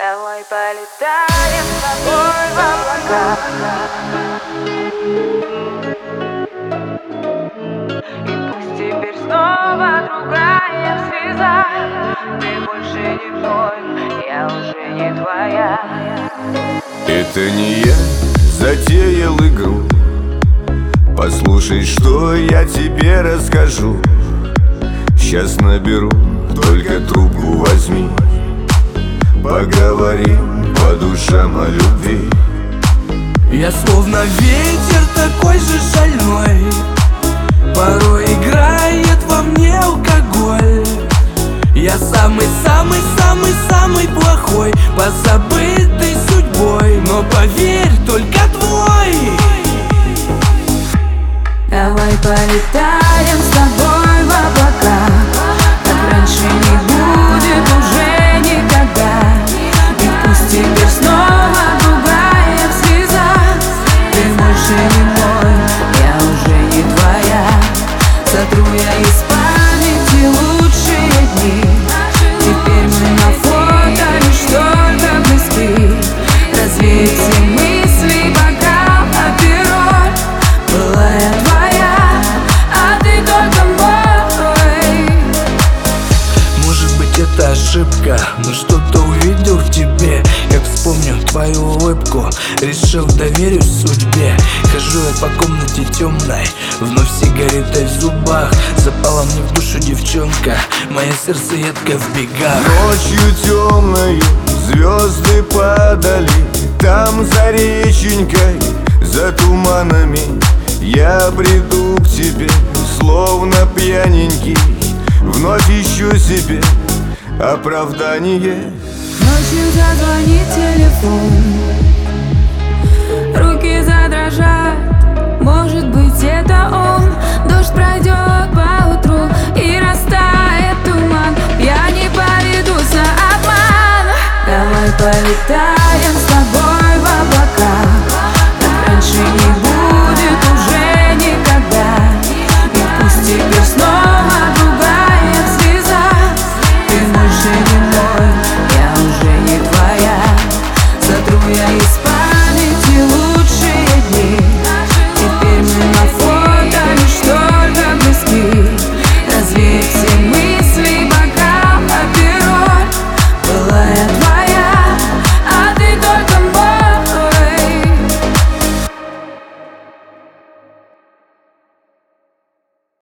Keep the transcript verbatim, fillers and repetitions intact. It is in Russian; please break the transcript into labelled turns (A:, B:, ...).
A: Давай полетаем с тобой в облака, и пусть теперь снова другая слеза. Ты больше не мой, я уже не твоя.
B: Это не я затеял игру. Послушай, что я тебе расскажу. Сейчас наберу, только трубку возьми. Поговорим по душам о любви.
C: Я словно ветер такой же шальной, порой играет во мне алкоголь. Я самый-самый-самый-самый плохой, позабытой судьбой, но поверь, только твой.
A: Давай полетаем с тобой в облака, как раньше не будет уже никогда. И пусть теперь снова другая слеза. Ты больше не мой, я уже не твоя. Сотру я из памяти лучшие дни. Теперь мы на фото лишь только близки. Развеять все мысли, бокал, а перо. Была я твоя, а ты только мой.
C: Может быть, это ошибка, но что-то увидел в тебе. Как вспомню твою улыбку, решил доверюсь судьбе. Хожу я по комнате темной, вновь сигаретой в зубах. Запала мне в душу девчонка, мое сердце едко в бегах.
B: Ночью темною звезды падали, там за реченькой, за туманами. Я приду к тебе, словно пьяненький, вновь ищу себе оправдание.
A: Ночью зазвонит телефон, руки задрожат. Может быть, это он. Дождь пройдет.